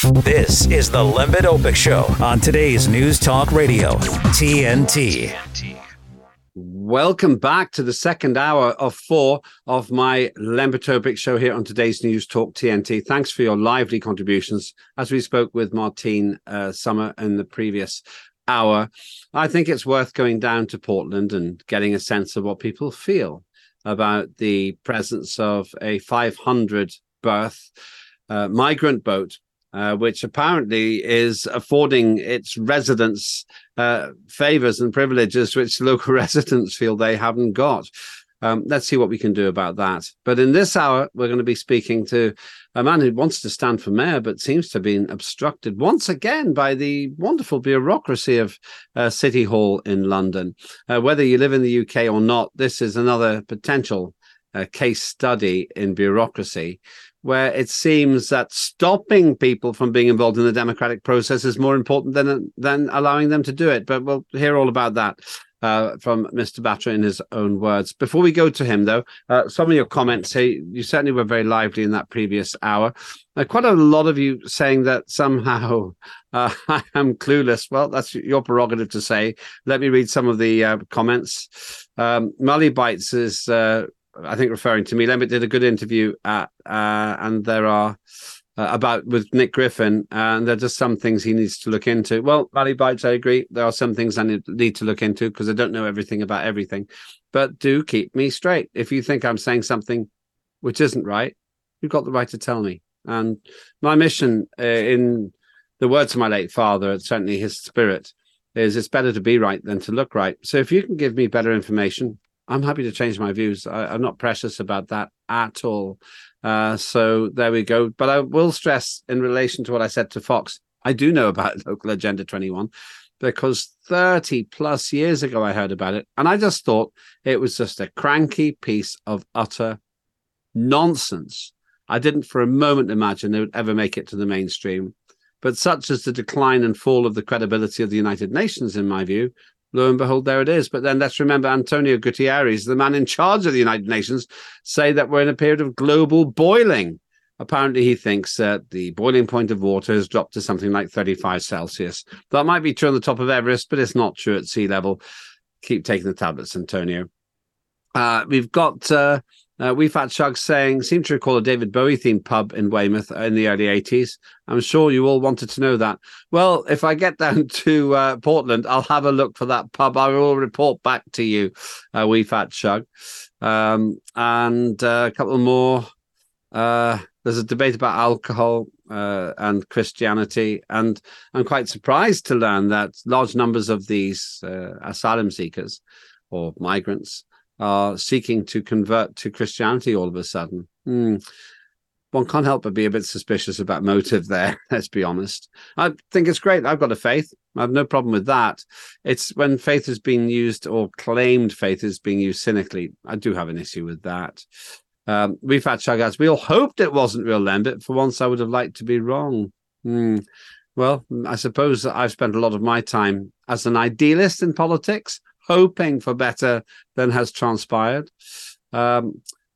This is the Lembit Öpik Show on today's News Talk Radio, TNT. Welcome back to the second hour of 4 of my Lembit Öpik Show here on today's News Talk TNT. Thanks for your lively contributions. As we spoke with Martine Summer in the previous hour, I think it's worth going down to Portland and getting a sense of what people feel about the presence of a 500 berth migrant boat, which apparently is affording its residents favors and privileges which local residents feel they haven't got. Let's see what we can do about that. But in this hour, we're going to be speaking to a man who wants to stand for mayor, but seems to have been obstructed once again by the wonderful bureaucracy of City Hall in London. Whether you live in the UK or not, this is another potential case study in bureaucracy, where it seems that stopping people from being involved in the democratic process is more important than allowing them to do it. But we'll hear all about that from Mr. Batra in his own words. Before we go to him, though, some of your comments, you certainly were very lively in that previous hour. Quite a lot of you saying that somehow I am clueless. Well, that's your prerogative to say. Let me read some of the comments. Molly Bites is... I think referring to me. Lembit did a good interview and there are with Nick Griffin, and there are just some things he needs to look into. Well, Valley Bites, I agree. There are some things I need to look into because I don't know everything about everything. But do keep me straight. If you think I'm saying something which isn't right, you've got the right to tell me. And my mission, in the words of my late father, certainly his spirit, is it's better to be right than to look right. So if you can give me better information, I'm happy to change my views. I'm not precious about that at all. So there we go. But I will stress in relation to what I said to Fox, I do know about Local Agenda 21 because 30 plus years ago I heard about it. And I just thought it was just a cranky piece of utter nonsense. I didn't for a moment imagine they would ever make it to the mainstream. But such is the decline and fall of the credibility of the United Nations, in my view. Lo and behold, there it is. But then let's remember Antonio Guterres, the man in charge of the United Nations, say that we're in a period of global boiling. Apparently, he thinks that the boiling point of water has dropped to something like 35 Celsius. That might be true on the top of Everest, but it's not true at sea level. Keep taking the tablets, Antonio. We've got We Fat Shug saying, seem to recall a David Bowie themed pub in Weymouth in the early 80s. I'm sure you all wanted to know that. Well, if I get down to Portland, I'll have a look for that pub. I will report back to you, We Fat Shug. And a couple more. There's a debate about alcohol and Christianity. And I'm quite surprised to learn that large numbers of these asylum seekers or migrants are seeking to convert to Christianity all of a sudden. One can't help but be a bit suspicious about motive there, let's be honest. I think it's great. I've got a faith. I have no problem with that. It's when faith is being used or claimed faith is being used cynically. I do have an issue with that. We've had Chagas. We all hoped it wasn't real Lembit. For once, I would have liked to be wrong. Well, I suppose that I've spent a lot of my time as an idealist in politics, hoping for better than has transpired. But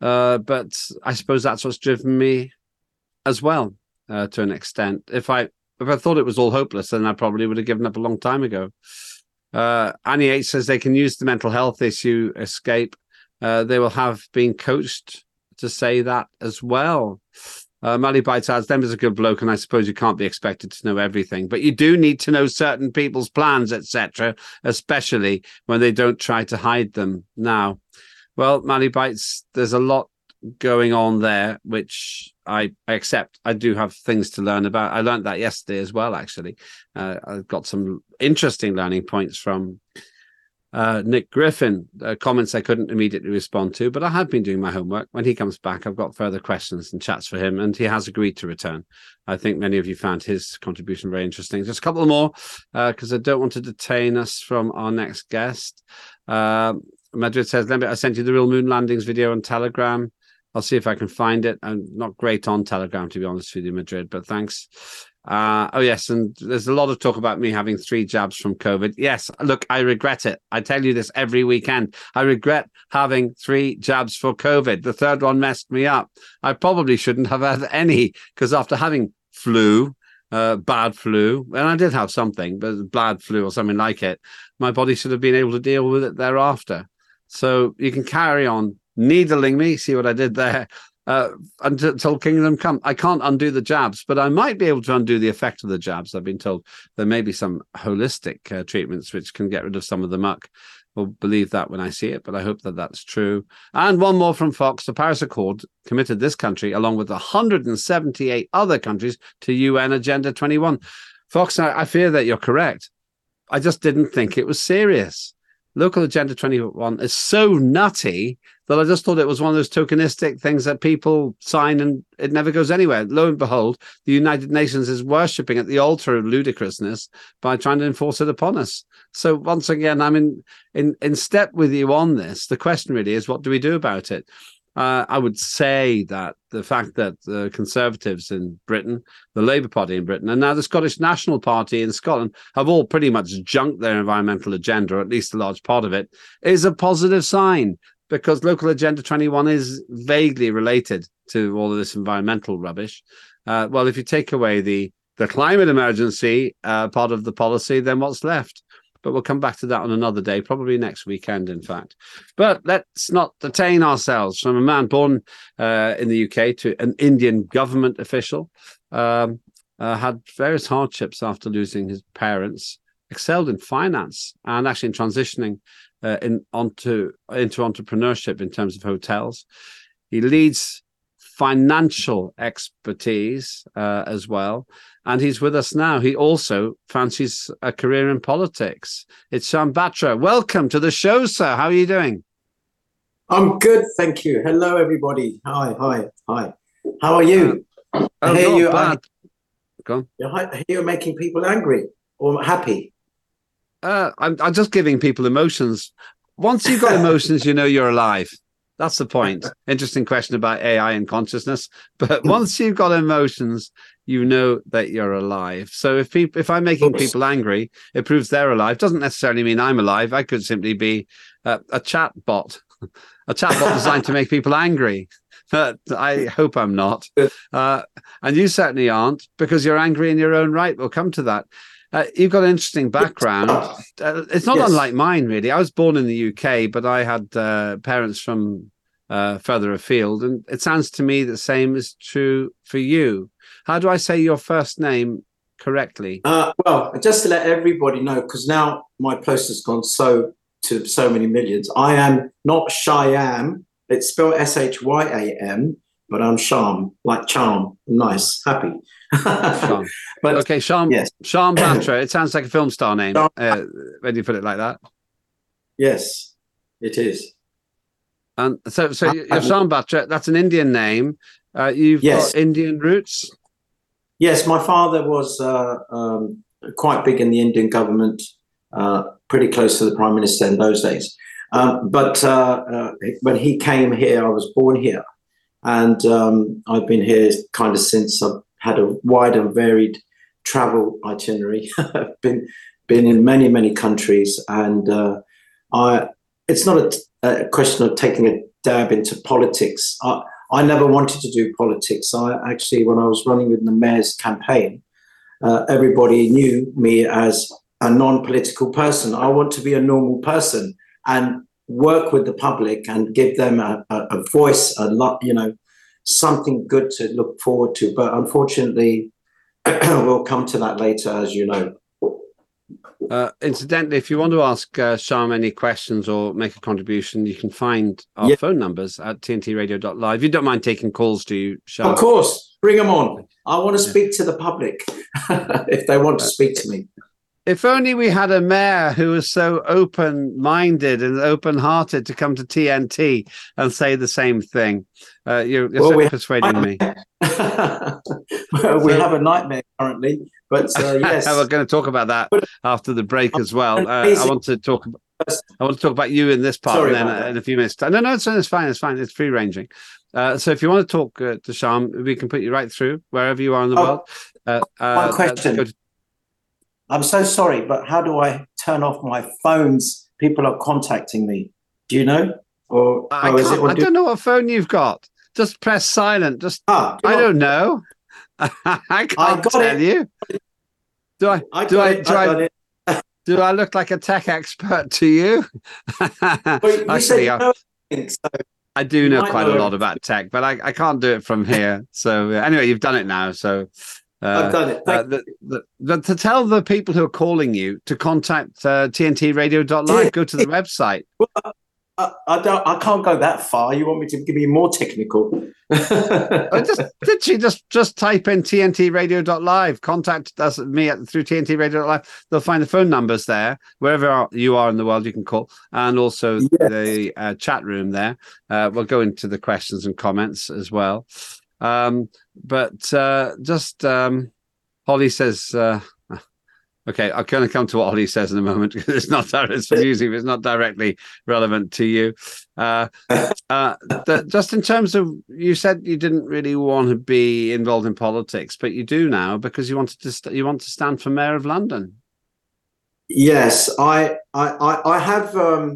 I suppose that's what's driven me as well, to an extent. If I thought it was all hopeless, then I probably would have given up a long time ago. Annie H says they can use the mental health issue escape. They will have been coached to say that as well. Mally Bites adds, them is a good bloke, and I suppose you can't be expected to know everything, but you do need to know certain people's plans, etc., especially when they don't try to hide them now. Well, Mally Bites, there's a lot going on there, which I accept. I do have things to learn about. I learned that yesterday as well, actually. I've got some interesting learning points from Nick Griffin, comments I couldn't immediately respond to, but I have been doing my homework. When he comes back, I've got further questions and chats for him, and he has agreed to return. I think many of you found his contribution very interesting. Just a couple more, because I don't want to detain us from our next guest. Madrid says, Lembit, I sent you the real moon landings video on Telegram. I'll see if I can find it. I'm not great on Telegram, to be honest with you, Madrid, but thanks. Oh, yes, and there's a lot of talk about me having 3 jabs from COVID. Yes, look, I regret it. I tell you this every weekend. I regret having 3 jabs for COVID. The third one messed me up. I probably shouldn't have had any, because after having flu bad flu, and I did have something, but bad flu or something like it, my body should have been able to deal with it thereafter. So you can carry on needling me, see what I did there, until kingdom come. I can't undo the jabs, but I might be able to undo the effect of the jabs. I've been told there may be some holistic treatments which can get rid of some of the muck. We'll believe that when I see it, but I hope that that's true. And one more from Fox. The Paris Accord committed this country, along with 178 other countries, to UN Agenda 21. Fox, I fear that you're correct. I just didn't think it was serious. Local Agenda 21 is so nutty that I just thought it was one of those tokenistic things that people sign and it never goes anywhere. Lo and behold, the United Nations is worshipping at the altar of ludicrousness by trying to enforce it upon us. So once again, I'm in step with you on this. The question really is, what do we do about it? I would say that the fact that the Conservatives in Britain, the Labour Party in Britain, and now the Scottish National Party in Scotland have all pretty much junked their environmental agenda, or at least a large part of it, is a positive sign, because Local Agenda 21 is vaguely related to all of this environmental rubbish. Well, if you take away the climate emergency part of the policy, then what's left? But we'll come back to that on another day, probably next weekend, in fact. But let's not detain ourselves. From a man born in the UK to an Indian government official, had various hardships after losing his parents, excelled in finance and actually in transitioning into entrepreneurship in terms of hotels. He leads financial expertise as well. And he's with us now. He also fancies a career in politics. It's Shyam Batra. Welcome to the show, sir. How are you doing? I'm good, thank you. Hello, everybody. Hi. How are you? I hear you. Go on. I hear you're making people angry or happy. I'm just giving people emotions. Once you've got emotions, you know you're alive. That's the point. Interesting question about AI and consciousness. But once you've got emotions, you know that you're alive. So if I'm making people angry, it proves they're alive. Doesn't necessarily mean I'm alive. I could simply be a chat bot, designed to make people angry. I hope I'm not. And you certainly aren't, because you're angry in your own right. We'll come to that. You've got an interesting background. It's not unlike mine, really. I was born in the UK, but I had parents from further afield. And it sounds to me the same is true for you. How do I say your first name correctly? Well, just to let everybody know, because now my post has gone to so many millions. I am not Shyam. It's spelled Shyam, but I'm Shyam, like charm. Nice, happy. Shyam. But okay, Shyam. Yes. Shyam Batra. It sounds like a film star name when you put it like that. Yes, it is. And so you're Shyam Batra. That's an Indian name. You've got Indian roots. Yes, my father was quite big in the Indian government, pretty close to the Prime Minister in those days. But when he came here, I was born here. And I've been here kind of since. I've had a wide and varied travel itinerary. I've been in many, many countries. And it's not a question of taking a dab into politics. I never wanted to do politics. I actually, when I was running with the mayor's campaign, everybody knew me as a non-political person. I want to be a normal person and work with the public and give them a voice, something good to look forward to. But unfortunately, we'll come to that later, as you know. Incidentally, if you want to ask Shyam any questions or make a contribution, you can find our phone numbers at tntradio.live. You don't mind taking calls, do you, Shyam? Of course. Bring them on. I want to speak to the public if they want to speak to me. If only we had a mayor who was so open-minded and open-hearted to come to TNT and say the same thing. You're certainly persuading me. Well, we have a nightmare currently, but yes. We're going to talk about that after the break as well. I want to talk about you in this part, and then in a few minutes. No, it's fine. It's free-ranging. So if you want to talk to Shyam, we can put you right through wherever you are in the world. One question. I'm so sorry, but how do I turn off my phones? People are contacting me. Do you know? I don't know what phone you've got. Just press silent. I don't know. I can't I got tell it. you. Do I? I Do got I? it. Do I I? got it. Do I look like a tech expert to you? Well, you said Actually, you know everything, so I do you know might quite a know lot everything. about tech, but I can't do it from here. So anyway, you've done it now. So I've done it. Thank to tell the people who are calling you to contact tntradio.live, go to the website. I can't go that far. You want me to be more technical? Just type in tntradio.live, contact us, through tntradio.live. They'll find the phone numbers there. Wherever you are in the world, you can call. And also the chat room there. We'll go into the questions and comments as well. Holly says... okay, I'm going to come to what Holly says in a moment because it's music, but it's not directly relevant to you. Just in terms of, you said you didn't really want to be involved in politics, but you do now because you want to stand for Mayor of London. Yes, I have.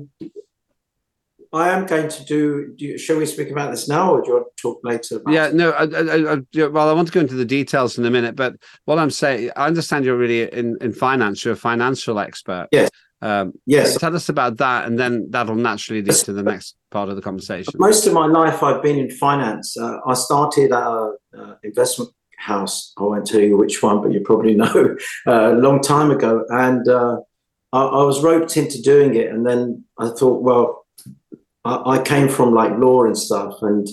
I am going to do. Shall we speak about this now, or do you want to talk later? Well, I want to go into the details in a minute, but what I'm saying, I understand you're really in finance. You're a financial expert. Yes. Yes. Tell us about that, and then that'll naturally lead to the next part of the conversation. Most of my life, I've been in finance. I started at an investment house. I won't tell you which one, but you probably know. A long time ago, and I was roped into doing it, and then I thought, well. I came from like law and stuff, and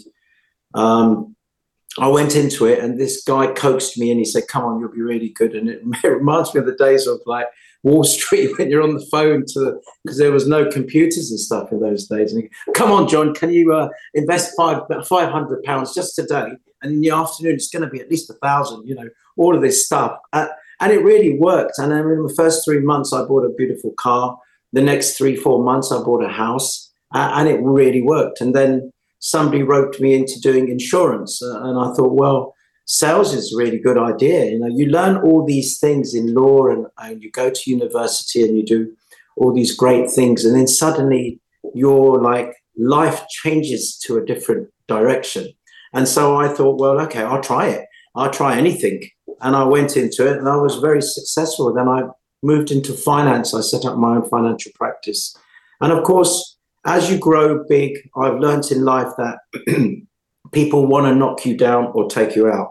I went into it, and this guy coaxed me and he said, come on, you'll be really good. And it reminds me of the days of like Wall Street when you're on the phone because there was no computers and stuff in those days. And come on, John, can you invest £500 just today? And in the afternoon, it's going to be at least 1,000, all of this stuff. And it really worked. And then in the first 3 months, I bought a beautiful car. The next 3-4 months, I bought a house. And it really worked. And then somebody roped me into doing insurance. And I thought, well, sales is a really good idea. You learn all these things in law and you go to university and you do all these great things. And then suddenly your life changes to a different direction. And so I thought, well, okay, I'll try it. I'll try anything. And I went into it and I was very successful. Then I moved into finance. I set up my own financial practice. And of course, as you grow big, I've learned in life that people want to knock you down or take you out.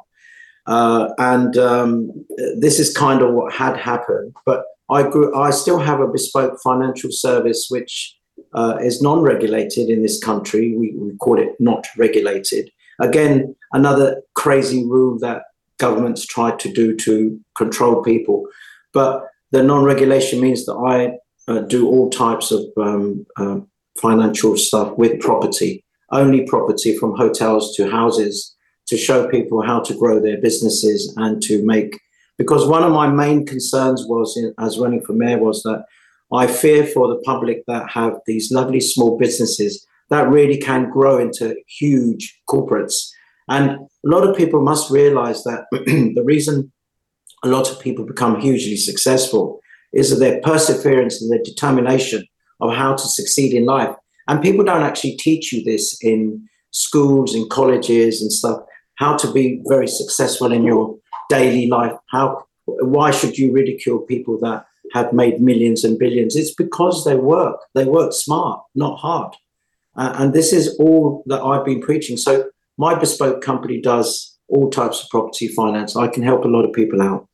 This is kind of what had happened. But I still have a bespoke financial service, which is non-regulated in this country. We call it not regulated. Again, another crazy rule that governments try to do to control people. But the non-regulation means that I do all types of financial stuff with property, only property, from hotels to houses, to show people how to grow their businesses and to make, because one of my main concerns was as running for mayor was that I fear for the public that have these lovely small businesses that really can grow into huge corporates. And a lot of people must realize that the reason a lot of people become hugely successful is that their perseverance and their determination of how to succeed in life. And people don't actually teach you this in schools, in colleges and stuff, how to be very successful in your daily life. Why should you ridicule people that have made millions and billions? It's because they work smart, not hard. And this is all that I've been preaching. So my bespoke company does all types of property finance. I can help a lot of people out.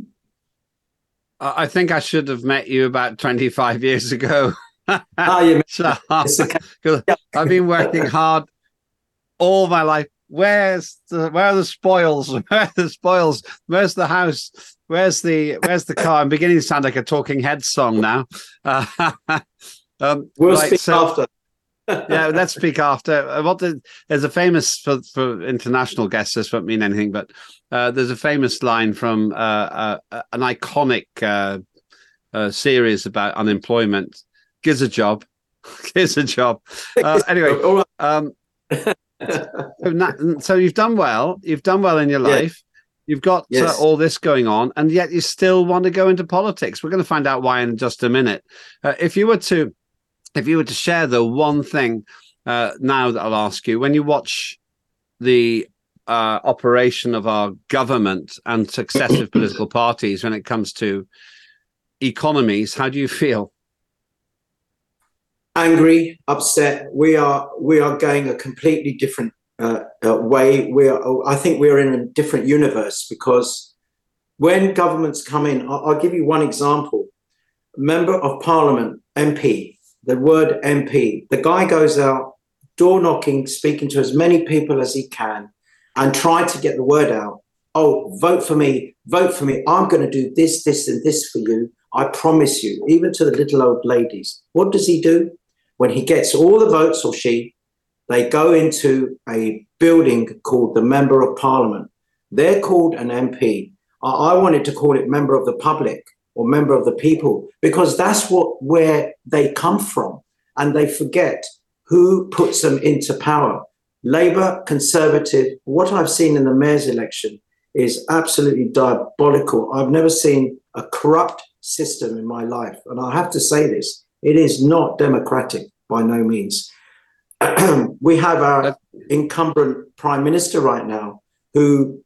I think I should have met you about 25 years ago. I've been working hard all my life. Where are the spoils? Where are the spoils? Where's the house? Where's the car? I'm beginning to sound like a Talking Heads song now. We'll speak after. Yeah, let's speak after. There's a famous, for international guests, this won't mean anything, but there's a famous line from an iconic series about unemployment. Gives a job. Gives a job. Anyway, so you've done well. You've done well in your life. You've got all this going on, and yet you still want to go into politics. We're going to find out why in just a minute. If you were to share the one thing now that I'll ask you, when you watch the operation of our government and successive political parties when it comes to economies. How do you feel? Angry, upset. We are going a completely different way. I think we're in a different universe, because when governments come in, I'll give you one example. Member of Parliament, MP, the word MP, the guy goes out door knocking, speaking to as many people as he can, and try to get the word out. Oh, vote for me, vote for me. I'm going to do this, this, and this for you. I promise you, even to the little old ladies. What does he do? When he gets all the votes, or she, they go into a building called the Member of Parliament. They're called an MP. I wanted to call it Member of the Public or Member of the People, because that's where they come from, and they forget who puts them into power. Labour, Conservative. What I've seen in the mayor's election is absolutely diabolical. I've never seen a corrupt system in my life, and I have to say this. It is not democratic by no means. We have our incumbent Prime Minister right now, who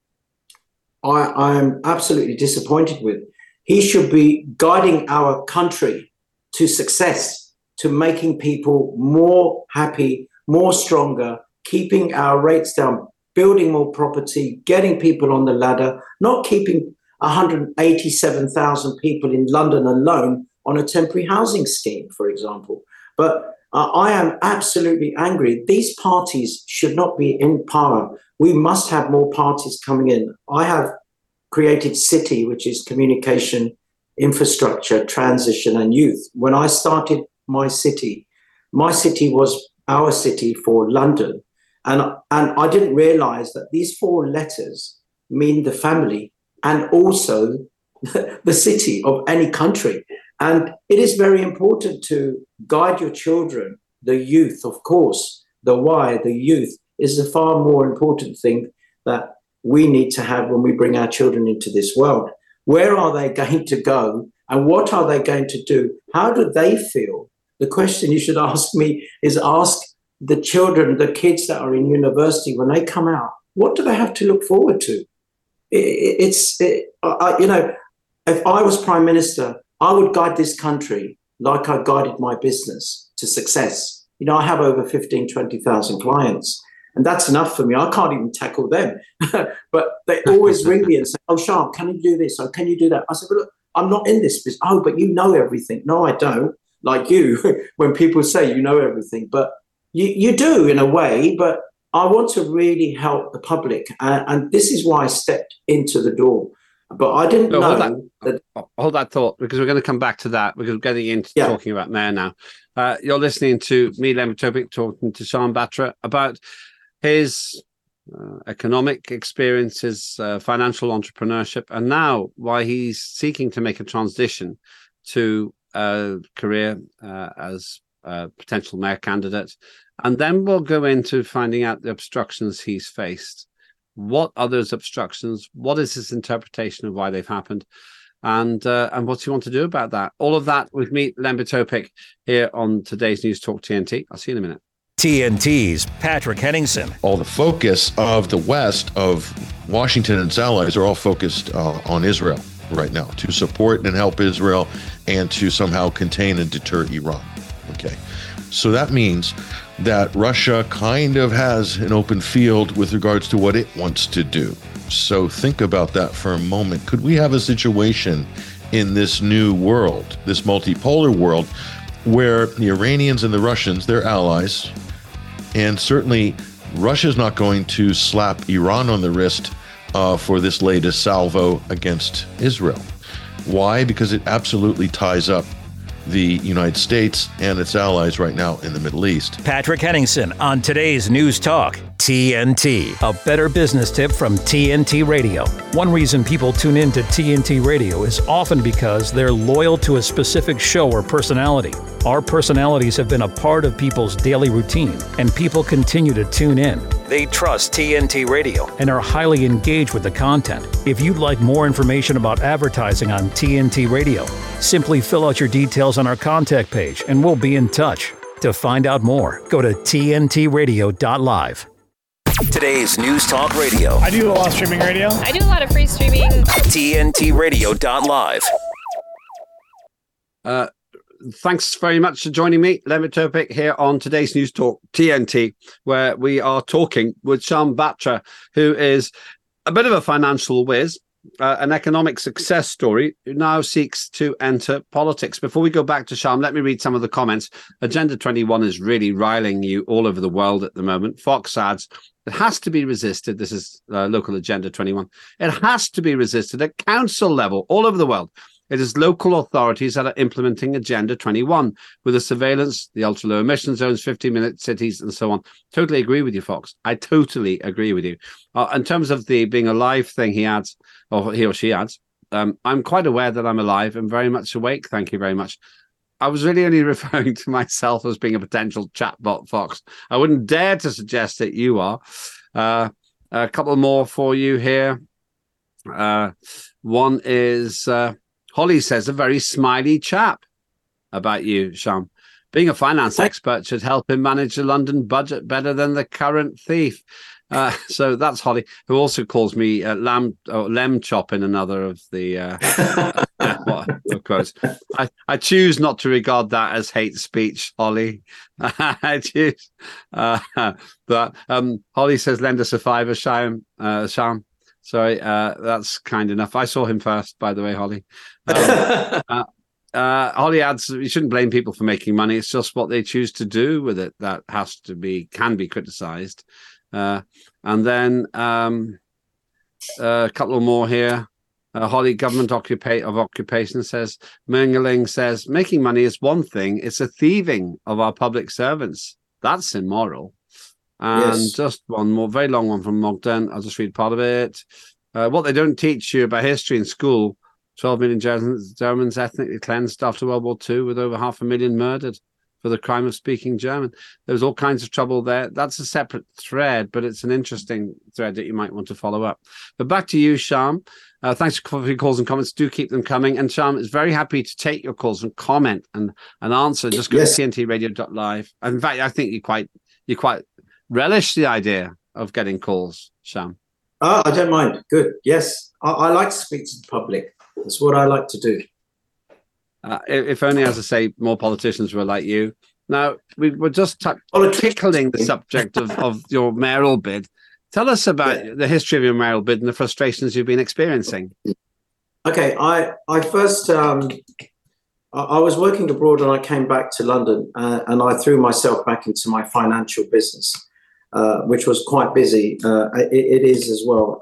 I am absolutely disappointed with. He should be guiding our country to success, to making people more happy, more stronger, keeping our rates down, building more property, getting people on the ladder, not keeping 187,000 people in London alone on a temporary housing scheme, for example. But I am absolutely angry. These parties should not be in power. We must have more parties coming in. I have created City, which is communication, infrastructure, transition, and youth. When I started my city was our city for London. And I didn't realize that these 4 letters mean the family and also the city of any country. And it is very important to guide your children, the youth, of course. The why, the youth, is a far more important thing that we need to have when we bring our children into this world. Where are they going to go, and what are they going to do? How do they feel? The question you should ask me is ask the children, the kids that are in university, when they come out, what do they have to look forward to? If I was Prime Minister, I would guide this country like I guided my business to success. I have over 15, 20,000 clients, and that's enough for me. I can't even tackle them. But they always ring me and say, oh, Sharp, can you do this? Or can you do that? I said, well, look, I'm not in this business. Oh, but you know everything. No, I don't. Like you, when people say you know everything, but you do in a way. But I want to really help the public. And this is why I stepped into the door. But I didn't know that. Hold that thought, because we're going to come back to that, because we're getting into talking about Mayor now. You're listening to me, Lembit Öpik, talking to Sharm Batra about his economic experiences, financial entrepreneurship, and now why he's seeking to make a transition to a career as a potential mayor candidate. And then we'll go into finding out the obstructions he's faced. What are those obstructions? What is his interpretation of why they've happened? And what's he want to do about that? All of that with me, Lembit Öpik, here on today's News Talk TNT. I'll see you in a minute. TNT's Patrick Henningsen. All the focus of the West, of Washington and its allies, are all focused on Israel right now, to support and help Israel and to somehow contain and deter Iran. Okay. So that means that Russia kind of has an open field with regards to what it wants to do. So think about that for a moment. Could we have a situation in this new world, this multipolar world, where the Iranians and the Russians, they're allies, and certainly Russia's not going to slap Iran on the wrist for this latest salvo against Israel. Why? Because it absolutely ties up the United States and its allies right now in the Middle East. Patrick Henningsen on today's News Talk TNT. A better business tip from TNT Radio. One reason people tune in to TNT Radio is often because they're loyal to a specific show or personality. Our personalities have been a part of people's daily routine, and people continue to tune in. They trust TNT Radio and are highly engaged with the content. If you'd like more information about advertising on TNT Radio, simply fill out your details on our contact page and we'll be in touch. To find out more, go to tntradio.live. Today's News Talk Radio. I do a lot of streaming radio. I do a lot of free streaming. TNTRadio.live. Thanks very much for joining me, Len Topic, here on today's News Talk TNT, where we are talking with Shyam Batra, who is a bit of a financial whiz, an economic success story, who now seeks to enter politics. Before we go back to Shyam, let me read some of the comments. Agenda 21 is really riling you all over the world at the moment. Fox adds, it has to be resisted. This is local Agenda 21. It has to be resisted at council level all over the world. It is local authorities that are implementing Agenda 21 with the surveillance, the ultra-low emission zones, 15-minute cities, and so on. Totally agree with you, Fox. I totally agree with you. In terms of the being alive thing, he adds, or he or she adds, I'm quite aware that I'm alive and very much awake. Thank you very much. I was really only referring to myself as being a potential chatbot, Fox. I wouldn't dare to suggest that you are. A couple more for you here. One is... Holly says, a very smiley chap about you, Shyam. Being a finance expert should help him manage the London budget better than the current thief. So that's Holly, who also calls me Lem Chop in another of the quotes. I choose not to regard that as hate speech, Holly. I choose. But Holly says, lend us a fiver, Shyam. Sorry, that's kind enough. I saw him first, by the way, Holly. Holly adds, you shouldn't blame people for making money. It's just what they choose to do with it that can be criticised. And then a couple more here. Holly, government occupation says, Mingling says, making money is one thing. It's a thieving of our public servants. That's immoral. And yes. Just one more, very long one from Mogden. I'll just read part of it. What they don't teach you about history in school, 12 million Germans ethnically cleansed after World War II, with over 500,000 murdered for the crime of speaking German. There was all kinds of trouble there. That's a separate thread, but it's an interesting thread that you might want to follow up. But back to you, Shyam. Thanks for your calls and comments. Do keep them coming. And Shyam is very happy to take your calls and comment and answer. Just go to tntradio.live. In fact, I think you quite relish the idea of getting calls, Shyam. I don't mind. Good. Yes. I like to speak to the public. That's what I like to do. If only, as I say, more politicians were like you. Now, we were just tickling the subject of your mayoral bid. Tell us about the history of your mayoral bid and the frustrations you've been experiencing. Okay. I first... I was working abroad and I came back to London and I threw myself back into my financial business, which was quite busy. It is as well.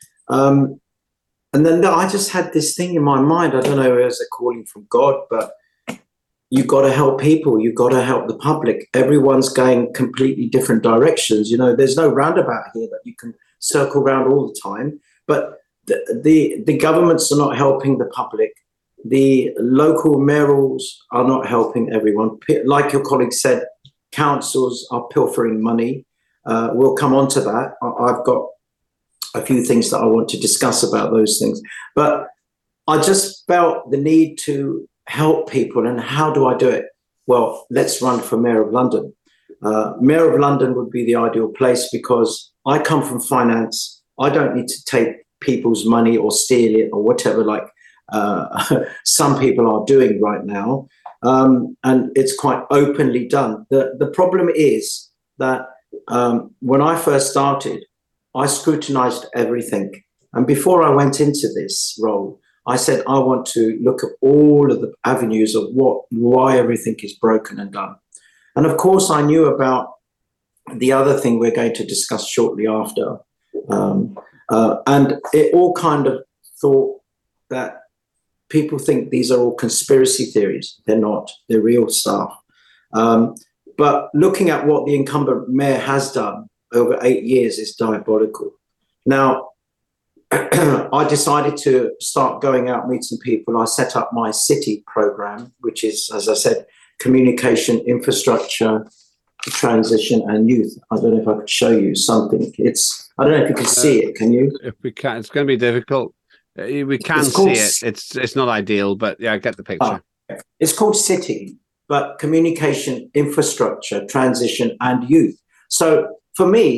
And then I just had this thing in my mind. I don't know if it was a calling from God, but you've got to help people. You've got to help the public. Everyone's going completely different directions. You know, there's no roundabout here that you can circle around all the time. But the governments are not helping the public. The local mayorals are not helping everyone. Like your colleague said, councils are pilfering money. We'll come on to that. I've got a few things that I want to discuss about those things. But I just felt the need to help people. And how do I do it? Well, let's run for Mayor of London. Mayor of London would be the ideal place because I come from finance. I don't need to take people's money or steal it or whatever, like some people are doing right now. And it's quite openly done. The problem is that when I first started, I scrutinized everything. And before I went into this role, I said, I want to look at all of the avenues of why everything is broken and done. And of course, I knew about the other thing we're going to discuss shortly after. And it all kind of thought that people think these are all conspiracy theories. They're not. They're real stuff. But looking at what the incumbent mayor has done over 8 years is diabolical. Now, I decided to start going out meeting people. I set up my city program, which is, as I said, communication, infrastructure, transition, and youth. I don't know if I could show you something. I don't know if you can see it. Can you? If we can, it's going to be difficult. We can see it. It's not ideal, but yeah, I get the picture. It's called City, but communication, infrastructure, transition, and youth. So for me,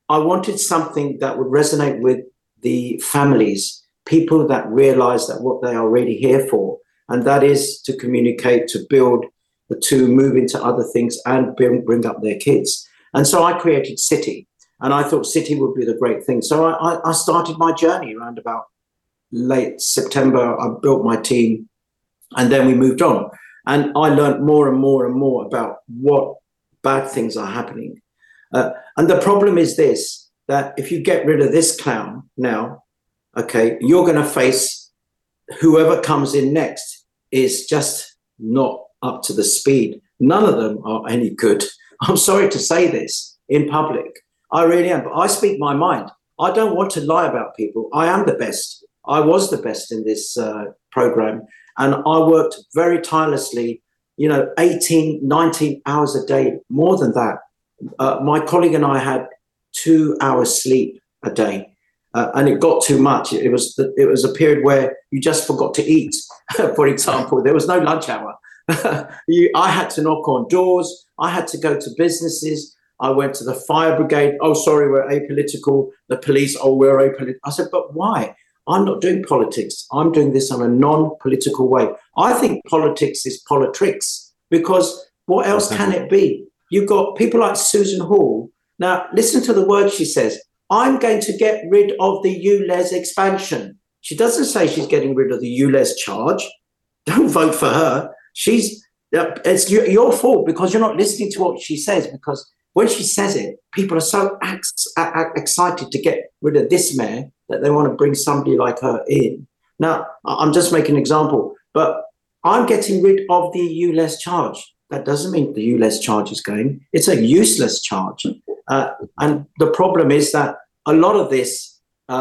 I wanted something that would resonate with the families, people that realize that what they are really here for, and that is to communicate, to build, to move into other things and bring up their kids. And so I created City, and I thought City would be the great thing. So I started my journey around about late September. I built my team, and then we moved on. And I learned more and more and more about what bad things are happening. And the problem is this, that if you get rid of this clown now, okay, you're going to face whoever comes in next is just not up to the speed. None of them are any good. I'm sorry to say this in public. I really am, but I speak my mind. I don't want to lie about people. I am the best. I was the best in this program. And I worked very tirelessly, 18, 19 hours a day, more than that. My colleague and I had 2 hours sleep a day. And it got too much. It was a period where you just forgot to eat, for example. There was no lunch hour. I had to knock on doors. I had to go to businesses. I went to the fire brigade. Oh, sorry, we're apolitical. The police, oh, we're apolitical. I said, but why? I'm not doing politics. I'm doing this on a non-political way. I think politics is politricks, because what else can it be? You've got people like Susan Hall. Now, listen to the words she says. I'm going to get rid of the ULEZ expansion. She doesn't say she's getting rid of the ULEZ charge. Don't vote for her. It's your fault, because you're not listening to what she says, because when she says it, people are so excited to get rid of this mayor that they want to bring somebody like her in. Now, I'm just making an example, but I'm getting rid of the ULEZ charge. That doesn't mean the ULEZ charge is going. It's a useless charge. And the problem is that a lot of this,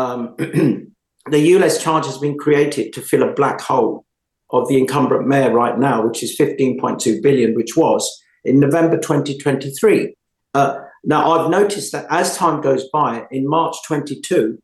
the ULEZ charge has been created to fill a black hole of the incumbent mayor right now, which is 15.2 billion, which was in November 2023. Now, I've noticed that as time goes by, in March 22,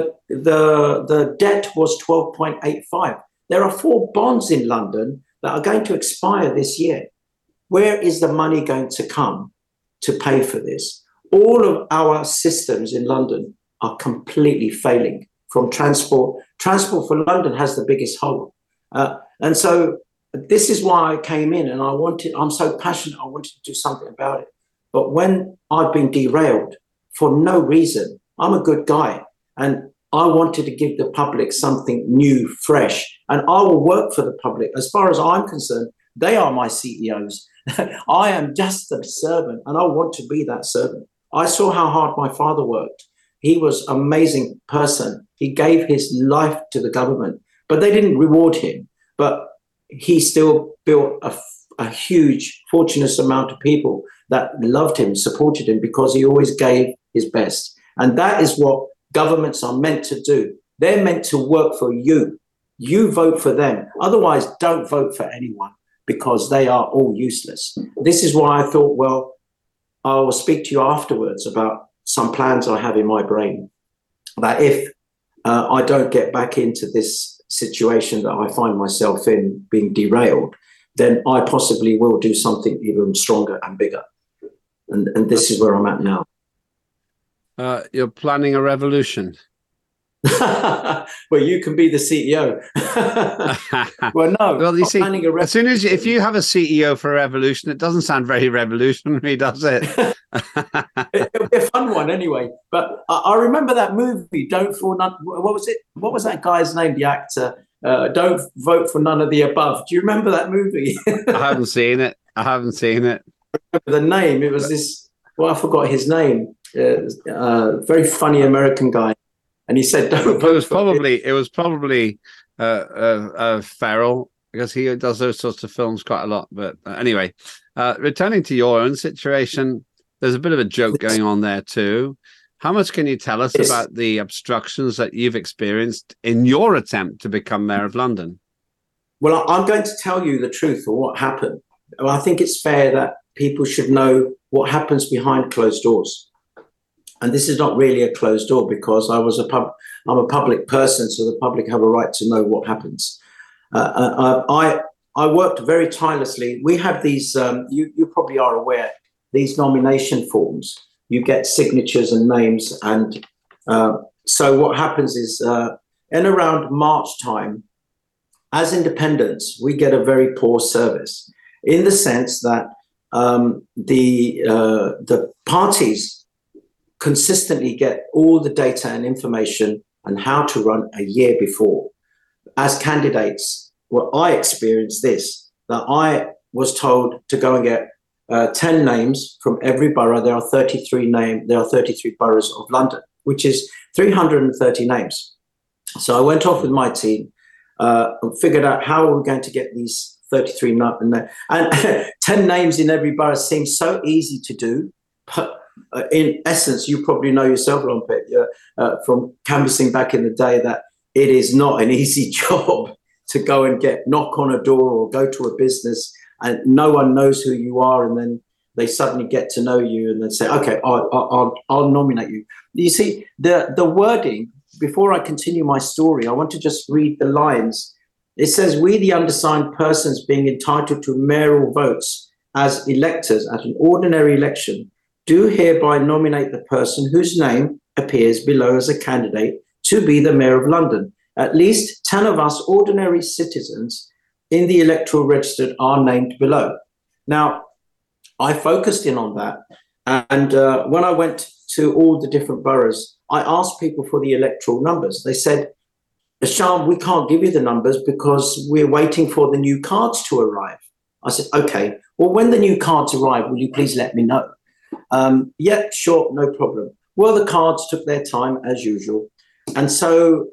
the debt was 12.85. There are 4 bonds in London that are going to expire this year. Where is the money going to come to pay for this? All of our systems in London are completely failing. From transport for London has the biggest hole. And so this is why I came in, and I'm so passionate, I wanted to do something about it. But when I've been derailed for no reason, I'm a good guy, and I wanted to give the public something new, fresh, and I will work for the public. As far as I'm concerned, they are my CEOs. I am just a servant, and I want to be that servant. I saw how hard my father worked. He was an amazing person. He gave his life to the government, but they didn't reward him. But he still built a huge, fortunate amount of people that loved him, supported him, because he always gave his best. And that is what governments are meant to do. They're meant to work for you. You vote for them. Otherwise, don't vote for anyone, because they are all useless. This is why I thought, well, I will speak to you afterwards about some plans I have in my brain, that if I don't get back into this situation that I find myself in, being derailed, then I possibly will do something even stronger and bigger. And this is where I'm at now. You're planning a revolution. Well, you can be the CEO. Well, no. Well, you see, as soon as if you have a CEO for a revolution, it doesn't sound very revolutionary, does it? It'll be a fun one anyway. But I remember that movie, Don't For None. What was it? What was that guy's name? The actor. Don't Vote for None of the Above. Do you remember that movie? I haven't seen it. The name. It was this. Well, I forgot his name. Very funny American guy. And he said, "Don't vote." It was probably Farrell, because he does those sorts of films quite a lot. But anyway, returning to your own situation, there's a bit of a joke going on there too. How much can you tell us about the obstructions that you've experienced in your attempt to become Mayor of London? Well, I'm going to tell you the truth of what happened. Well, I think it's fair that people should know what happens behind closed doors. And this is not really a closed door, because I'm a public person, so the public have a right to know what happens. I worked very tirelessly. We have these, you probably are aware, these nomination forms. you get signatures and names. And so what happens is in around March time, as independents, we get a very poor service in the sense that the parties consistently get all the data and information and how to run a year before. As candidates, well, I experienced this, that I was told to go and get 10 names from every borough. There are 33 boroughs of London, which is 330 names. So I went off with my team and figured out how we were going to get these 33 and 10 names in every borough seems so easy to do. But in essence, you probably know yourself, Lompet, from canvassing back in the day, that it is not an easy job to go and knock on a door or go to a business and no one knows who you are, and then they suddenly get to know you and then say, okay, I'll nominate you. You see, the wording, before I continue my story, I want to just read the lines. It says, we, the undersigned persons being entitled to mayoral votes as electors at an ordinary election, do hereby nominate the person whose name appears below as a candidate to be the Mayor of London. At least 10 of us ordinary citizens in the electoral register are named below. Now, I focused in on that. And when I went to all the different boroughs, I asked people for the electoral numbers. They said, Asham, we can't give you the numbers because we're waiting for the new cards to arrive. I said, okay, well, when the new cards arrive, will you please let me know? Yeah, sure, no problem. Well, the cards took their time as usual. And so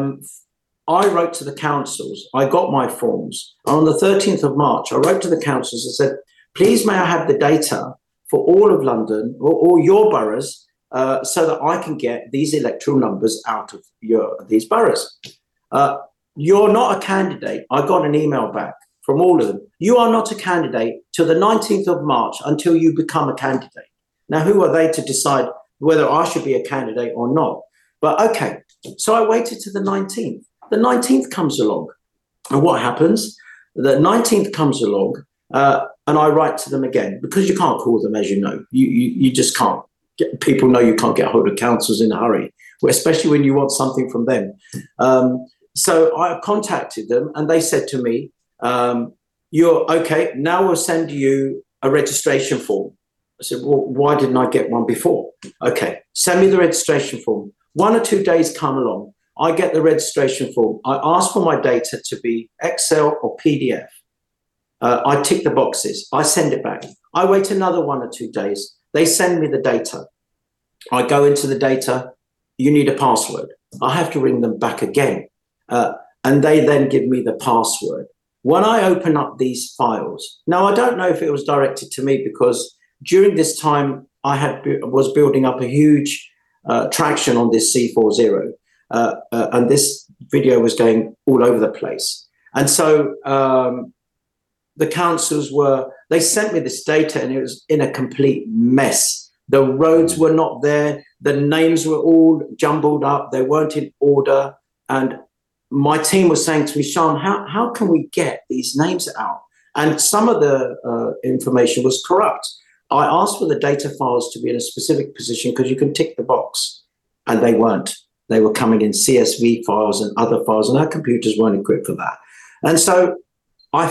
I wrote to the councils. I got my forms. On the 13th of March, I wrote to the councils and said, please may I have the data for all of London or all your boroughs so that I can get these electoral numbers out of these boroughs. You're not a candidate. I got an email back from all of them. You are not a candidate till the 19th of March until you become a candidate. Now, who are they to decide whether I should be a candidate or not? But okay, so I waited to the 19th. The 19th comes along. And what happens? The 19th comes along and I write to them again, because you can't call them, as you know. You just can't. People know you can't get hold of councils in a hurry, especially when you want something from them. So I contacted them and they said to me, you're okay, now we'll send you a registration form. I said, well, why didn't I get one before? Okay, send me the registration form. 1 or 2 days come along. I get the registration form. I ask for my data to be Excel or PDF. I tick the boxes. I send it back. I wait another 1 or 2 days. They send me the data. I go into the data. You need a password. I have to ring them back again. And they then give me the password. When I open up these files, now I don't know if it was directed to me because during this time I was building up a huge traction on this C40, and this video was going all over the place. And so the councils they sent me this data and it was in a complete mess. The roads were not there. The names were all jumbled up. They weren't in order. And my team was saying to me, Sean, how can we get these names out? And some of the information was corrupt. I asked for the data files to be in a specific position because you can tick the box, and they weren't. They were coming in CSV files and other files, and our computers weren't equipped for that. And so I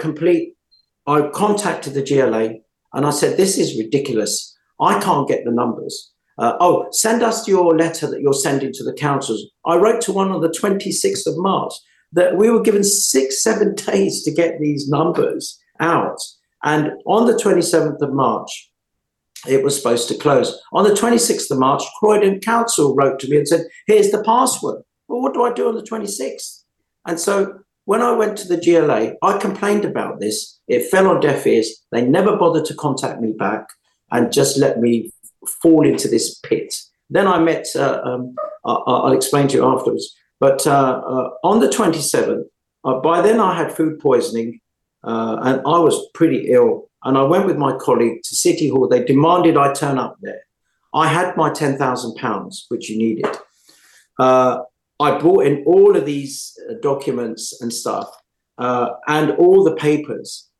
contacted the GLA and I said, this is ridiculous. I can't get the numbers. Send us your letter that you're sending to the councils. I wrote to one on the 26th of March that we were given 6-7 days to get these numbers out. And on the 27th of March, it was supposed to close. On the 26th of March, Croydon Council wrote to me and said, here's the password. Well, what do I do on the 26th? And so when I went to the GLA, I complained about this. It fell on deaf ears. They never bothered to contact me back and just let me fall into this pit. Then I met, I'll explain to you afterwards, but on the 27th, by then I had food poisoning and I was pretty ill. And I went with my colleague to City Hall. They demanded I turn up there. I had my £10,000, which you needed. I brought in all of these documents and stuff and all the papers.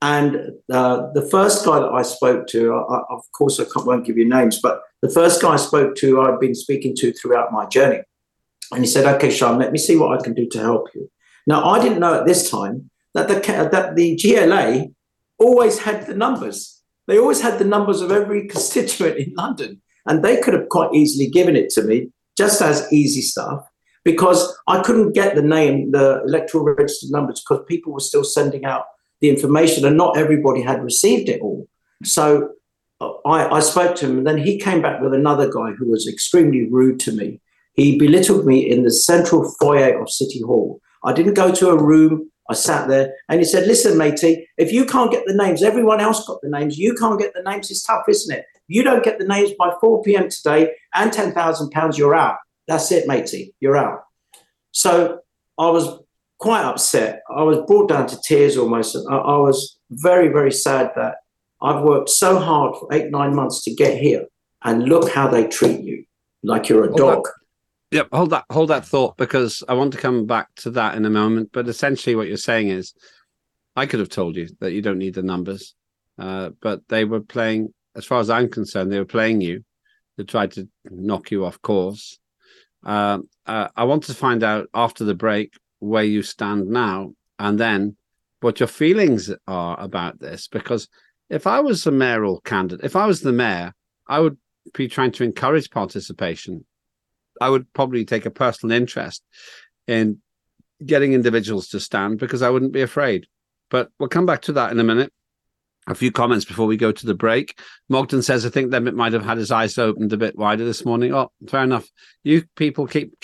And the first guy that I spoke to, of course, won't give you names, but the first guy I spoke to, I've been speaking to throughout my journey. And he said, okay, Sean, let me see what I can do to help you. Now, I didn't know at this time that the GLA always had the numbers. They always had the numbers of every constituent in London. And they could have quite easily given it to me, just as easy stuff, because I couldn't get the electoral registered numbers, because people were still sending out the information and not everybody had received it all. So I spoke to him, and then he came back with another guy who was extremely rude to me. He belittled me in the central foyer of City Hall. I didn't go to a room. I sat there, and he said, listen, matey, if you can't get the names, everyone else got the names. You can't get the names. It's tough, isn't it? If you don't get the names by 4 p.m. today and £10,000, you're out. That's it, matey. You're out. So I was quite upset. I was brought down to tears almost. I was very, very sad that I've worked so hard for 8-9 months to get here, and look how they treat you, like you're a dog. Yep, hold that thought, because I want to come back to that in a moment. But essentially what you're saying is, I could have told you that you don't need the numbers, but they were playing, as far as I'm concerned, they were playing you to try to knock you off course. I want to find out after the break where you stand now, and then what your feelings are about this. Because if I was a mayoral candidate, if I was the mayor, I would be trying to encourage participation. I would probably take a personal interest in getting individuals to stand, because I wouldn't be afraid. But we'll come back to that in a minute. A few comments before we go to the break. Mogden says, I think Lembit might have had his eyes opened a bit wider this morning. Oh, fair enough. You people keep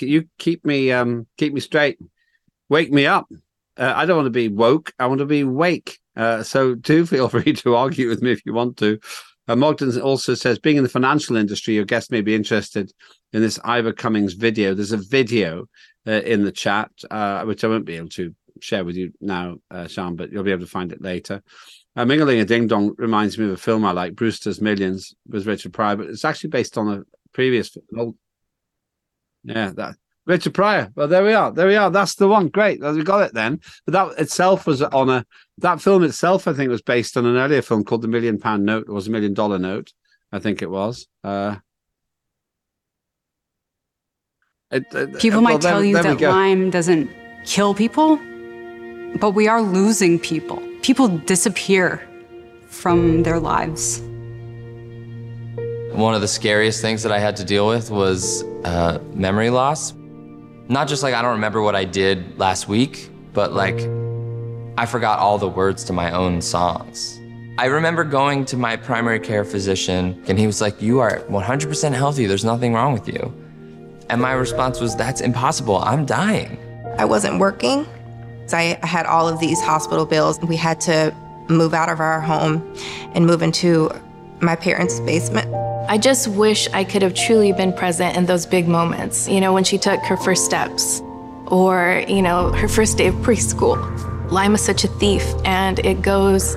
me straight. Wake me up. I don't want to be woke. I want to be wake. So do feel free to argue with me if you want to. Mogden also says, being in the financial industry, your guest may be interested in this Ivor Cummings video. There's a video in the chat, which I won't be able to share with you now, Sean, but you'll be able to find it later. Mingling a Ding Dong reminds me of a film I like, Brewster's Millions, with Richard Pryor, but it's actually based on a previous film. Yeah, that Richard Pryor. Well, there we are. That's the one. Great. We got it then. But that itself was that film itself, I think, was based on an earlier film called The £1 Million Note. It was $1 Million Note, I think it was. People might tell you that Lyme doesn't kill people, but we are losing people. People disappear from their lives. One of the scariest things that I had to deal with was memory loss. Not just like I don't remember what I did last week, but like I forgot all the words to my own songs. I remember going to my primary care physician, and he was like, you are 100% healthy, there's nothing wrong with you. And my response was, that's impossible, I'm dying. I wasn't working. I had all of these hospital bills. We had to move out of our home and move into my parents' basement. I just wish I could have truly been present in those big moments, you know, when she took her first steps, or, you know, her first day of preschool. Lyme is such a thief, and it goes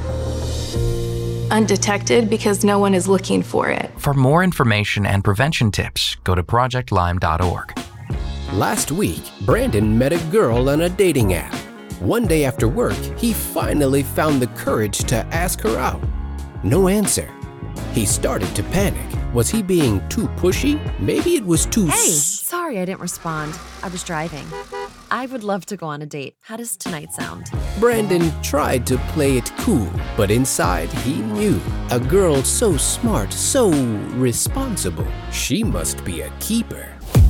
undetected because no one is looking for it. For more information and prevention tips, go to projectlyme.org. Last week, Brandon met a girl on a dating app. One day after work, he finally found the courage to ask her out. No answer. He started to panic. Was he being too pushy? Maybe it was too... Hey, sorry I didn't respond. I was driving. I would love to go on a date. How does tonight sound? Brandon tried to play it cool, but inside he knew. A girl so smart, so responsible. She must be a keeper.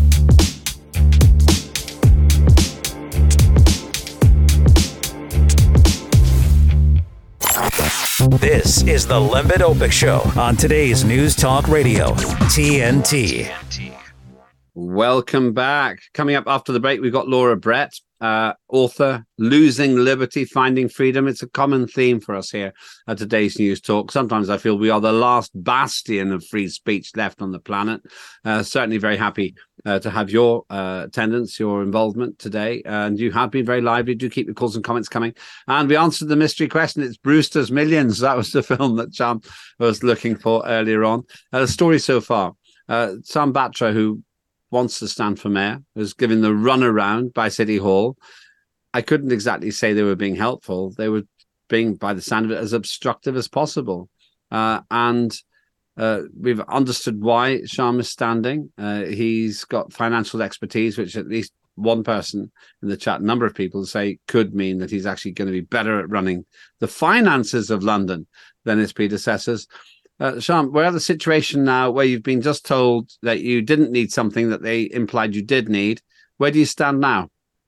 This is the Lembit Öpik Show on today's News Talk Radio, TNT. Welcome back. Coming up after the break, we've got Laura Brett, author, Losing Liberty, Finding Freedom. It's a common theme for us here at today's News Talk. Sometimes I feel we are the last bastion of free speech left on the planet. Certainly very happy to have your attendance, your involvement today. And you have been very lively. Do keep your calls and comments coming. And we answered the mystery question. It's Brewster's Millions. That was the film that Sam was looking for earlier on. The story so far. Sam Batra, who wants to stand for mayor, was given the runaround by City Hall. I couldn't exactly say they were being helpful. They were being, by the sound of it, as obstructive as possible. And we've understood why Shyam is standing. He's got financial expertise, which at least one person in the chat, a number of people say could mean that he's actually going to be better at running the finances of London than his predecessors. Shyam, we're at the situation now where you've been just told that you didn't need something that they implied you did need. Where do you stand now?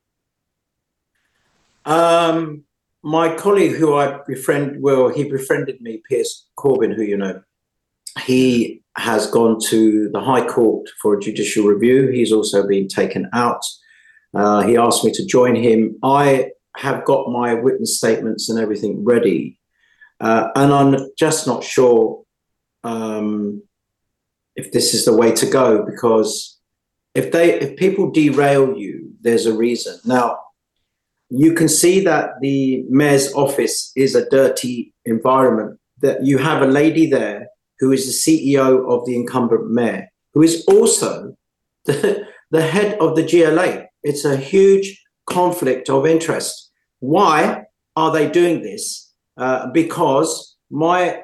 My colleague who I befriend, he befriended me, Piers Corbyn, who you know, he has gone to the High Court for a judicial review. He's also been taken out. He asked me to join him. I have got my witness statements and everything ready. And I'm just not sure if this is the way to go, because if people derail you, there's a reason. Now, you can see that the mayor's office is a dirty environment, that you have a lady there who is the CEO of the incumbent mayor, who is also the head of the GLA. It's a huge conflict of interest. Why are they doing this? Because my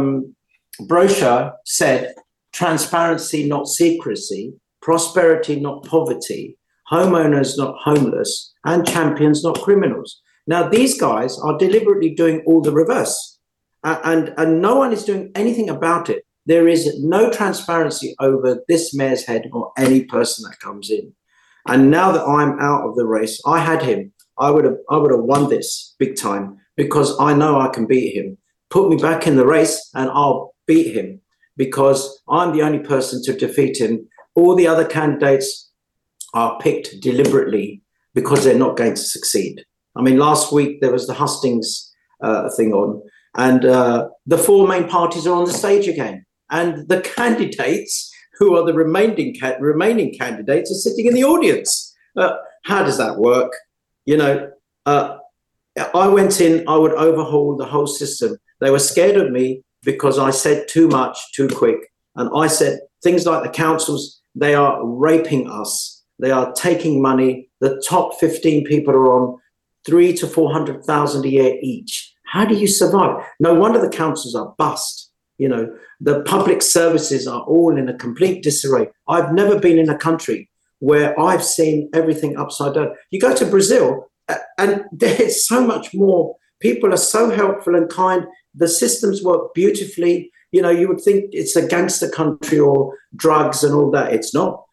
brochure said transparency, not secrecy, prosperity, not poverty, homeowners, not homeless, and champions, not criminals. Now, these guys are deliberately doing all the reverse, and no one is doing anything about it. There is no transparency over this mayor's head or any person that comes in. And now that I'm out of the race, I had him. I would have won this big time, because I know I can beat him. Put me back in the race and I'll beat him, because I'm the only person to defeat him. All the other candidates are picked deliberately because they're not going to succeed. I mean, last week there was the hustings thing on, and the four main parties are on the stage again. And the candidates who are the remaining candidates are sitting in the audience. How does that work? You know, I went in, I would overhaul the whole system. They were scared of me because I said too much, too quick. And I said things like the councils, they are raping us. They are taking money. The top 15 people are on 300,000 to 400,000 a year each. How do you survive? No wonder the councils are bust. You know, the public services are all in a complete disarray. I've never been in a country where I've seen everything upside down. You go to Brazil and there's so much more. People are so helpful and kind. The systems work beautifully. You know, you would think it's a gangster country or drugs and all that. It's not.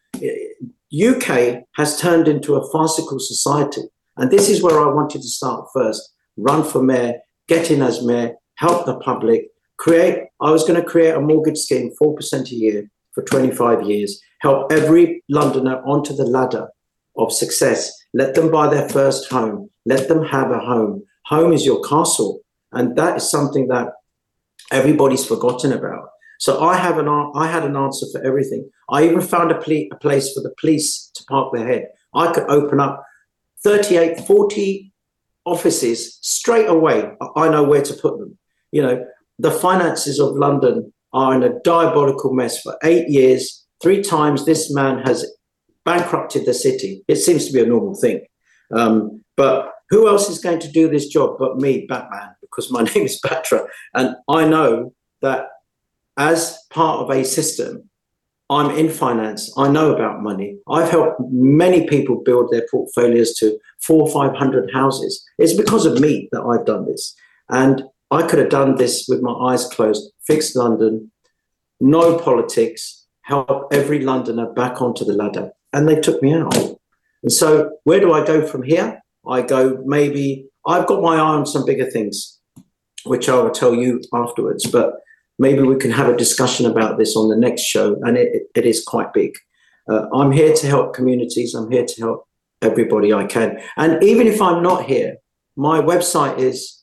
UK has turned into a farcical society. And this is where I wanted to start first. Run for mayor, get in as mayor, help the public, I was going to create a mortgage scheme, 4% a year for 25 years, help every Londoner onto the ladder of success. Let them buy their first home. Let them have a home. Home is your castle. And that is something that everybody's forgotten about. So I had an answer for everything. I even found a place for the police to park their head. I could open up 38, 40 offices straight away. I know where to put them. You know, the finances of London are in a diabolical mess. For 8 years, 3 times this man has bankrupted the city. It seems to be a normal thing. But who else is going to do this job but me, Batman? Because my name is Batra. And I know that as part of a system, I'm in finance. I know about money. I've helped many people build their portfolios to 400 or 500 houses. It's because of me that I've done this. And I could have done this with my eyes closed, fixed London, no politics, help every Londoner back onto the ladder. And they took me out. And so where do I go from here? I go, maybe I've got my eye on some bigger things, which I will tell you afterwards. But maybe we can have a discussion about this on the next show. And it is quite big. I'm here to help communities. I'm here to help everybody I can. And even if I'm not here, my website is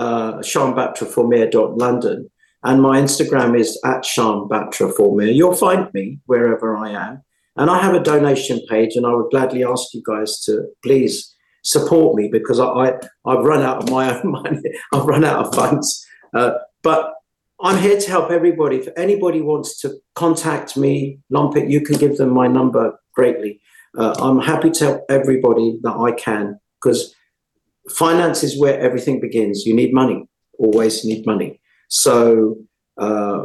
ShyamBatra4Mayor.London, and my Instagram is @ShyamBatra4Mayor. You'll find me wherever I am. And I have a donation page, and I would gladly ask you guys to please support me, because I've run out of my own money. I've run out of funds. But I'm here to help everybody. If anybody wants to contact me, Lompit, you can give them my number greatly. I'm happy to help everybody that I can, because finance is where everything begins. You need money. always need money. So I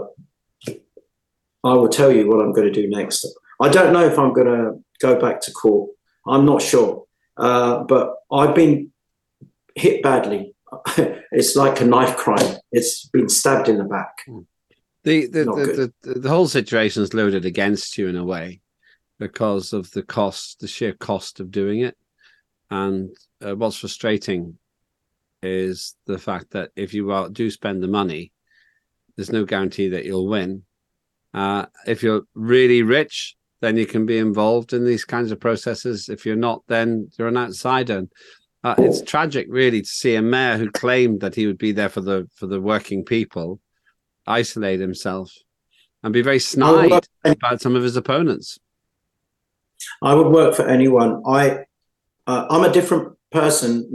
will tell you what I'm going to do next. I don't know if I'm going to go back to court. I'm not sure. But I've been hit badly. It's like a knife crime. It's been stabbed in the back. The whole situation is loaded against you in a way because of the sheer cost of doing it. And what's frustrating is the fact that if you do spend the money, there's no guarantee that you'll win. If you're really rich, then you can be involved in these kinds of processes. If you're not, then you're an outsider. It's tragic, really, to see a mayor who claimed that he would be there for the working people isolate himself and be very snide about some of his opponents. I would work for anyone. I'm a different person.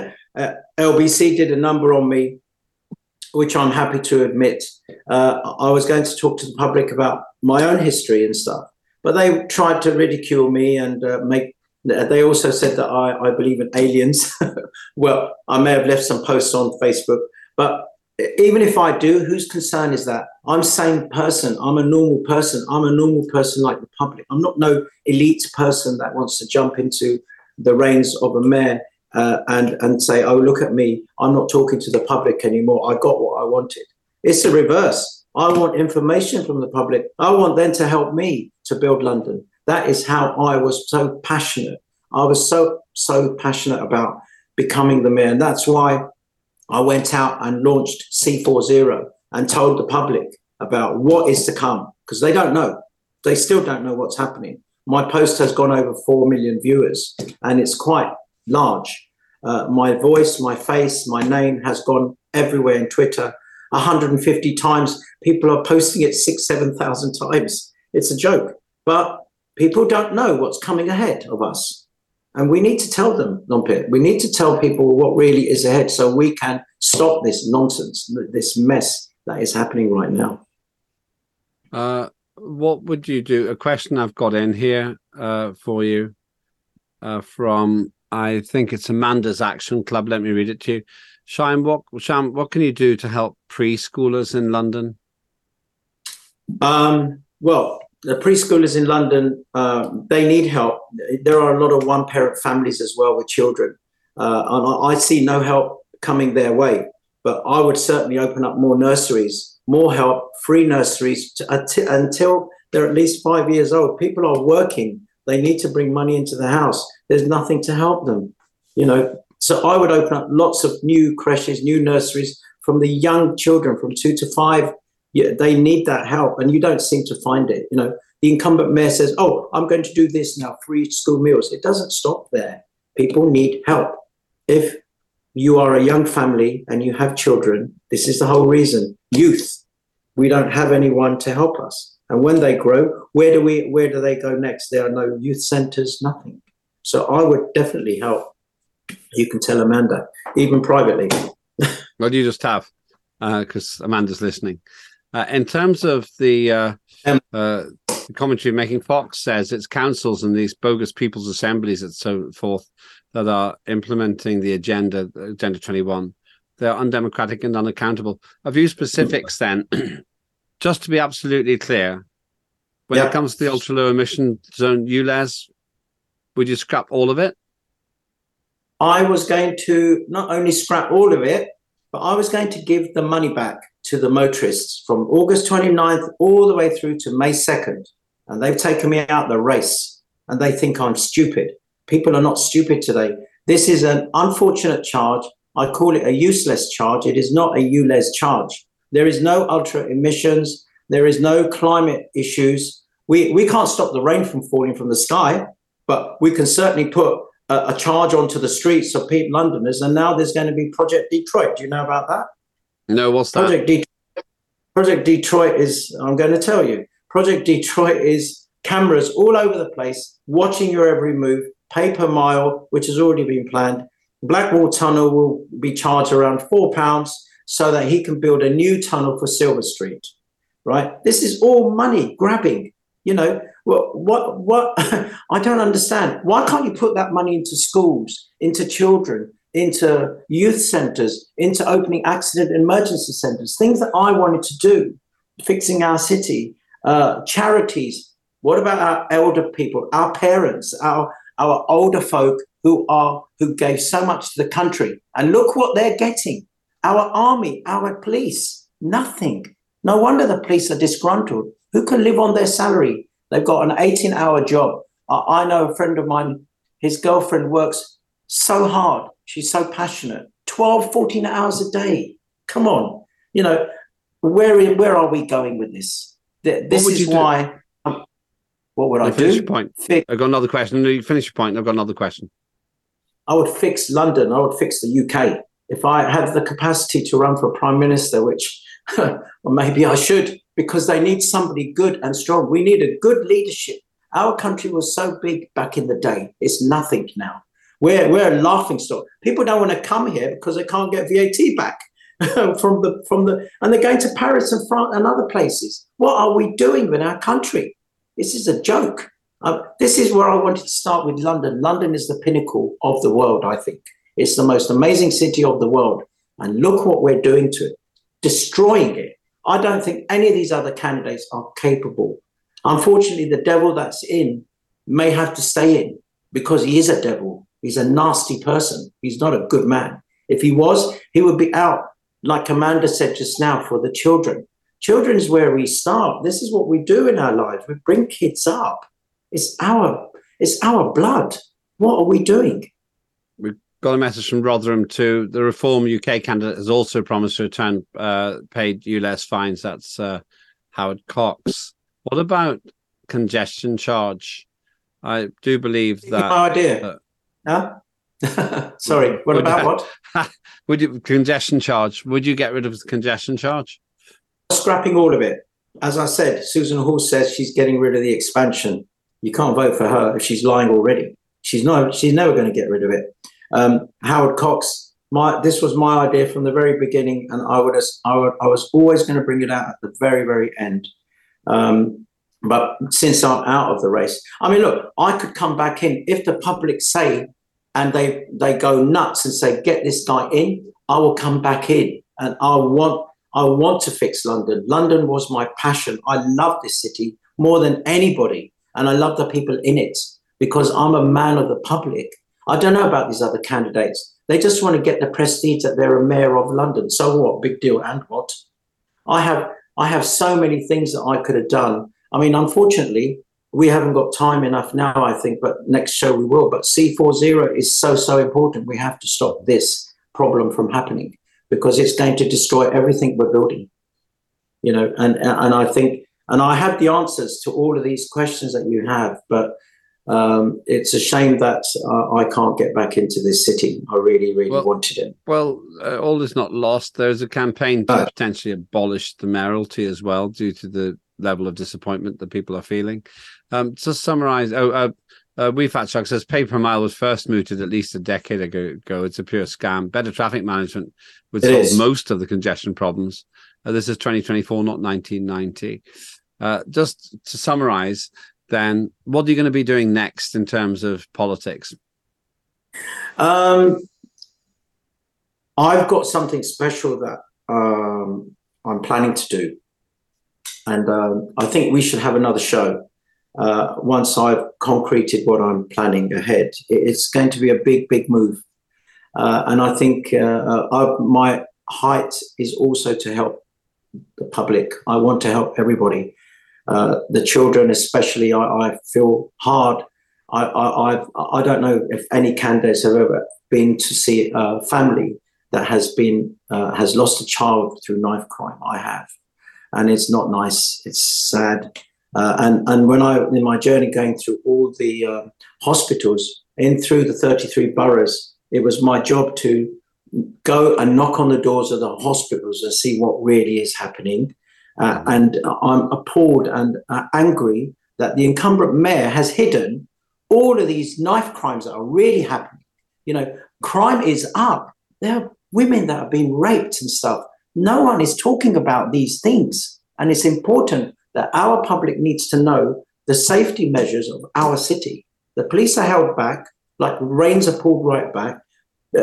LBC did a number on me, which I'm happy to admit. I was going to talk to the public about my own history and stuff, but they tried to ridicule me and they also said that I believe in aliens. Well, I may have left some posts on Facebook, but even if I do, whose concern is that? I'm a sane person. I'm a normal person. I'm a normal person like the public. I'm not no elite person that wants to jump into the reins of a mayor and say, oh, look at me. I'm not talking to the public anymore. I got what I wanted. It's the reverse. I want information from the public. I want them to help me to build London. That is how I was so passionate. I was so passionate about becoming the mayor. And that's why I went out and launched C40 and told the public about what is to come, because they don't know. They still don't know what's happening. My post has gone over 4 million viewers, and it's quite large. My voice, my face, my name has gone everywhere in Twitter. 150 times. People are posting it 6,000, 7,000 times. It's a joke. But people don't know what's coming ahead of us. And we need to tell them, Nompit. We need to tell people what really is ahead so we can stop this nonsense, this mess that is happening right now. What would you do? A question I've got in here for you from, I think it's Amanda's Action Club. Let me read it to you. Sham, what can you do to help preschoolers in London? Well, the preschoolers in London, they need help. There are a lot of one-parent families as well with children. And I see no help coming their way. But I would certainly open up more nurseries, more help, free nurseries until they're at least 5 years old. People are working. They need to bring money into the house. There's nothing to help them, you know. So I would open up lots of new creches, new nurseries from the young children from 2 to 5. Yeah, they need that help, and you don't seem to find it. You know, the incumbent mayor says, oh, I'm going to do this now, free school meals. It doesn't stop there. People need help. If you are a young family and you have children, this is the whole reason. Youth, we don't have anyone to help us. And when they grow, where do they go next? There are no youth centres, nothing. So I would definitely help. You can tell Amanda, even privately. Well, you just have, because Amanda's listening. In terms of the commentary making, Fox says it's councils and these bogus people's assemblies and so forth that are implementing the Agenda 21. They're undemocratic and unaccountable. A few specifics then, just to be absolutely clear, when it comes to the ultra low emission zone, ULEZ, would you scrap all of it? I was going to not only scrap all of it, but I was going to give the money back to the motorists from August 29th all the way through to May 2nd. And they've taken me out the race and they think I'm stupid. People are not stupid today. This is an unfortunate charge. I call it a useless charge. It is not a ULEZ charge. There is no ultra emissions. There is no climate issues. We can't stop the rain from falling from the sky, but we can certainly put a charge onto the streets of Londoners. And now there's going to be Project Detroit. Do you know about that? No, what's that? Project Detroit is, I'm going to tell you, Project Detroit is cameras all over the place, watching your every move, pay per mile, which has already been planned. Blackwall Tunnel will be charged around £4 so that he can build a new tunnel for Silver Street, right? This is all money grabbing, you know. What I don't understand. Why can't you put that money into schools, into children, into youth centres, into opening accident and emergency centres, things that I wanted to do, fixing our city, charities. What about our elder people, our parents, our older folk who gave so much to the country? And look what they're getting. Our army, our police, nothing. No wonder the police are disgruntled. Who can live on their salary? They've got an 18-hour job. I know a friend of mine, his girlfriend works so hard. She's so passionate. 12, 14 hours a day. Come on. You know, where are we going with this? This is why. What would I do? Finish your point. I've got another question. No, you finish your point. I've got another question. I would fix London. I would fix the UK. If I have the capacity to run for Prime Minister, which well, maybe I should, because they need somebody good and strong. We need a good leadership. Our country was so big back in the day. It's nothing now. We're a laughing stock. People don't want to come here because they can't get VAT back from the and they're going to Paris and France and other places. What are we doing with our country? This is a joke. This is where I wanted to start with London. London is the pinnacle of the world, I think. It's the most amazing city of the world. And look what we're doing to it, destroying it. I don't think any of these other candidates are capable. Unfortunately, the devil that's in may have to stay in because he is a devil. He's a nasty person. He's not a good man. If he was, he would be out, like Amanda said just now, for the children. Children is where we start. This is what we do in our lives. We bring kids up. It's our blood. What are we doing? We've got a message from Rotherham too. The Reform UK candidate has also promised to return paid ULEZ fines. That's Howard Cox. What about congestion charge? I do believe that. No idea. Sorry. What about what? Would you congestion charge? Would you get rid of the congestion charge? Scrapping all of it. As I said, Susan Hall says she's getting rid of the expansion. You can't vote for her if she's lying already. She's never going to get rid of it. Howard Cox. This was my idea from the very beginning, and I was always going to bring it out at the very, very end. But since I'm out of the race, I mean, look, I could come back in if the public say, and they go nuts and say, get this guy in, I will come back in, and I want to fix London. London was my passion. I love this city more than anybody, and I love the people in it because I'm a man of the public. I don't know about these other candidates. They just want to get the prestige that they're a mayor of London. So what? Big deal. And what? I have so many things that I could have done. I mean, unfortunately, we haven't got time enough now, I think, but next show we will. But C40 is so important. We have to stop this problem from happening because it's going to destroy everything we're building. You know, and I think, and I have the answers to all of these questions that you have, but it's a shame that I can't get back into this city. I really wanted it. Well, all is not lost. There's a campaign to potentially abolish the mayoralty as well due to the level of disappointment that people are feeling. To summarize, WeFatShark says pay per mile was first mooted at least a decade ago. It's a pure scam. Better traffic management would solve most of the congestion problems. This is 2024, not 1990. Just to summarize, then, what are you going to be doing next in terms of politics? I've got something special that I'm planning to do. And I think we should have another show once I've concreted what I'm planning ahead. It's going to be a big, big move. And I think my height is also to help the public. I want to help everybody. The children, especially, I feel hard. I don't know if any candidates have ever been to see a family that has lost a child through knife crime. I have. And it's not nice. It's sad. And when in my journey going through all the hospitals through the 33 boroughs, it was my job to go and knock on the doors of the hospitals and see what really is happening. And I'm appalled and angry that the incumbent mayor has hidden all of these knife crimes that are really happening. You know, crime is up. There are women that have been raped and stuff. No one is talking about these things. And it's important that our public needs to know the safety measures of our city. The police are held back, like reins are pulled right back.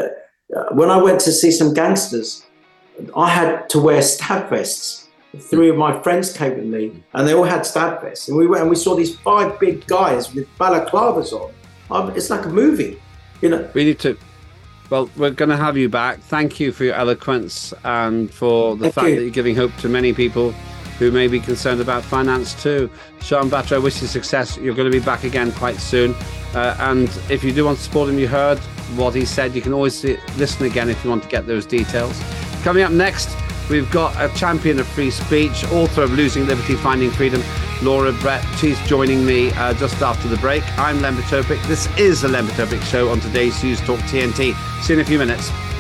When I went to see some gangsters, I had to wear stab vests. 3 of my friends came with me, and they all had stab vests. And we went and we saw these 5 big guys with balaclavas on. It's like a movie, you know. We need to. Well, we're going to have you back. Thank you for your eloquence and for the fact that you're giving hope to many people who may be concerned about finance too. Sean Batra, I wish you success. You're going to be back again quite soon. And if you do want to support him, you heard what he said. You can always listen again if you want to get those details. Coming up next, we've got a champion of free speech, author of Losing Liberty, Finding Freedom, Laura Brett. She's joining me just after the break. I'm Len Potopic. This is the Len Potopic Show on today's News Talk TNT. See you in a few minutes.